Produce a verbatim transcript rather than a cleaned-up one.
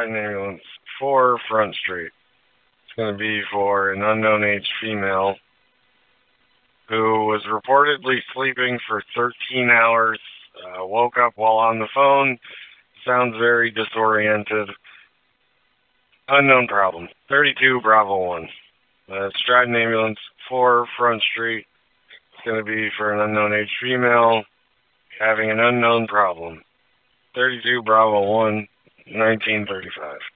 Stratton Ambulance, four Front Street. It's going to be for an unknown age female who was reportedly sleeping for thirteen hours, uh, woke up while on the phone, sounds very disoriented. Unknown problem. thirty-two Bravo one. Uh, Stratton Ambulance, four Front Street. It's going to be for an unknown age female having an unknown problem. thirty-two Bravo one, nineteen thirty-five.